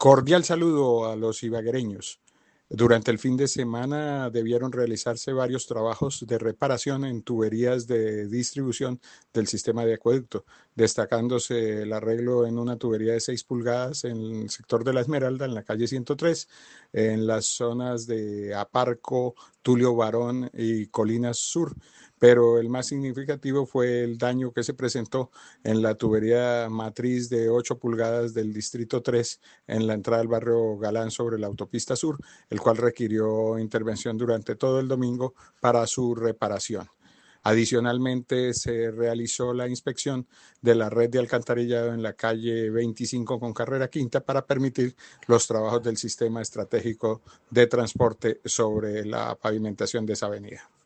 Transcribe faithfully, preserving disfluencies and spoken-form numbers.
Cordial saludo a los ibaguereños. Durante el fin de semana debieron realizarse varios trabajos de reparación en tuberías de distribución del sistema de acueducto, destacándose el arreglo en una tubería de seis pulgadas en el sector de La Esmeralda, en la calle ciento tres, en las zonas de Aparco, Tulio Varón y Colinas Sur. Pero el más significativo fue el daño que se presentó en la tubería matriz de ocho pulgadas del Distrito tres en la entrada del barrio Galán sobre la autopista sur, el cual requirió intervención durante todo el domingo para su reparación. Adicionalmente, se realizó la inspección de la red de alcantarillado en la calle veinticinco con carrera quinta para permitir los trabajos del sistema estratégico de transporte sobre la pavimentación de esa avenida.